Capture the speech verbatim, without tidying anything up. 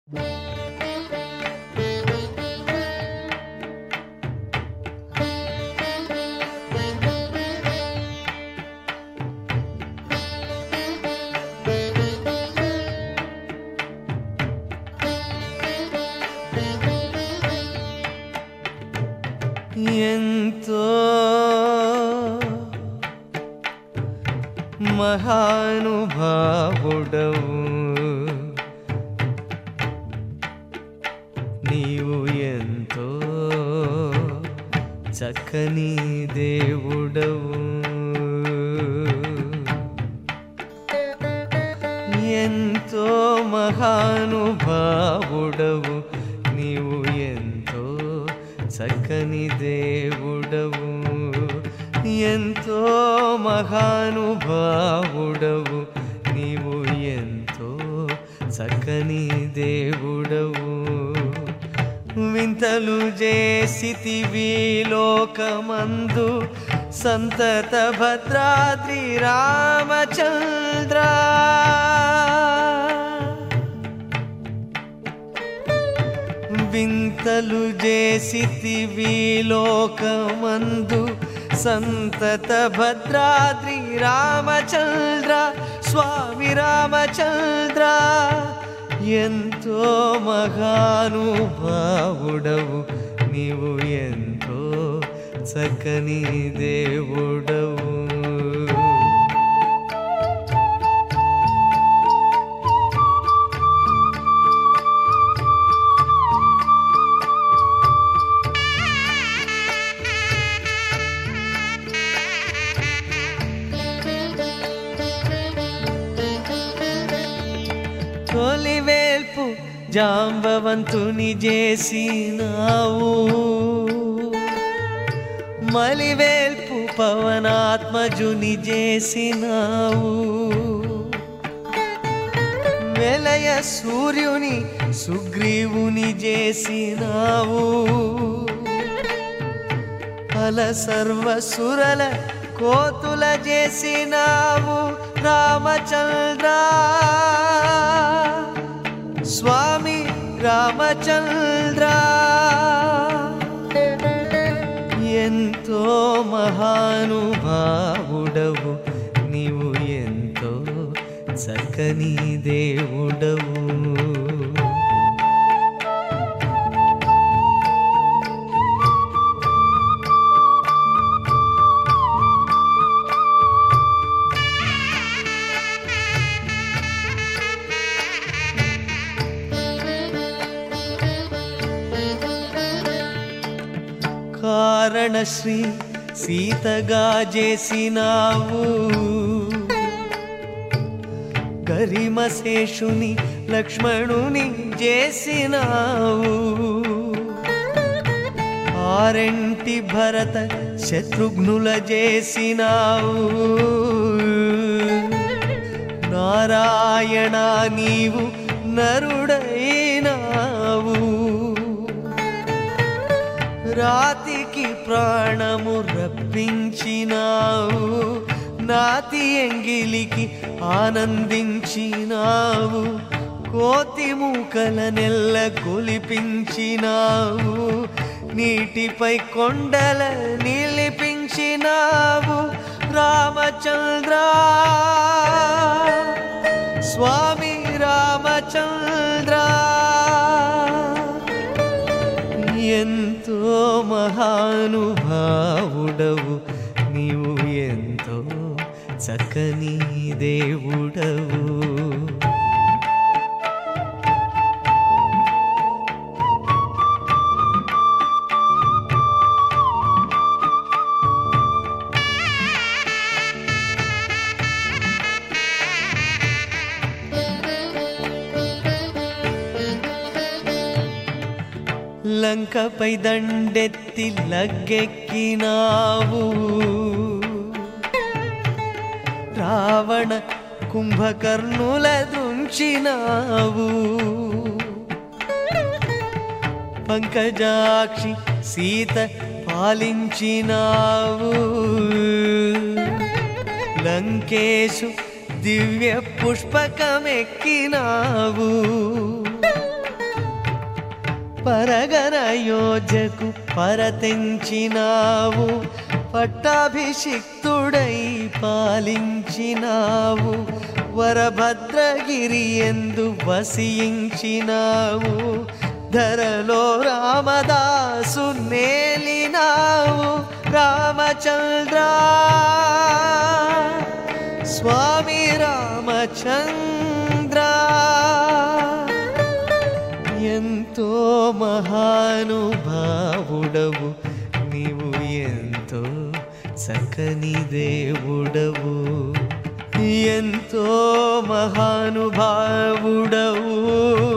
ఎంతో మహానుభావుడవు నీవు, ఎంతో చక్కని దేవుడవు, ఎంతో మహానుభావుడవు నీవు, ఎంతో చక్కని దేవుడవు, ఎంతో మహానుభావుడవు నీవు, ఎంతో చక్కని దేవుడవు. వింతలు చేసితివి లోకమందు సంతత భద్రాద్రి రామచంద్ర, వింతలు చేసితివి లోకమందు సంతత భద్రాద్రి రామచంద్ర, స్వామి రామచంద్ర, ఎంతో మహానుభావుడవు నీవు, ఎంతో చక్కని దేవుడవు. తొలివేల్పు జాంబవంతుని చేసినావు, మలివేల్పు పవనాత్మజుని చేసినావు, వెలయ సూర్యుని సుగ్రీవుని చేసినావు, అల సర్వసురల కోతుల చేసినావు రామచంద్ర, స్వామి రామచంద్ర, ఎంతో మహానుభావుడవు నీవు, ఎంతో చక్కని దేవుడవు. కారణశ్రీ సీతగా చేసినావు, గరిమశేషుని లక్ష్మణుని చేసినావు, ఆరెంటి భరత శత్రుఘ్నుల చేసినావు, నారాయణ నీవు నరుడైనావు, రాతికి ప్రాణము రప్పించినావు, నాతి ఎంగిలికి ఆనందించినావు, కోతి మూకల నెల్ల కొలిపించినావు, నీటిపై కొండల నిలిపించినావు రామచంద్ర, స్వామి రామచంద్ర, ఎంతో మహానుభావుడవు నీవు, ఎంతో చక్కని దేవుడవు. లంకపై దండెత్తి లగ్గెక్కినావు, రావణ కుంభకర్ణుల దృంచినావు, పంకజాక్షి సీత పాలించినావు, లంకేశు దివ్య పుష్పకమెక్కినావు, పరగన యోజకు పరతెంచినావు పట్టాభిషిక్తుడై పాలించినావు వరభద్రగిరి ఎందు వసించినావు ధరలో రామదాసు నేలినావు రామచంద్ర స్వామి రామచంద్ర ఎంతో మహానుభావుడవు నీవు ఎంతో చక్కని దేవుడవు ఎంతో మహానుభావుడవు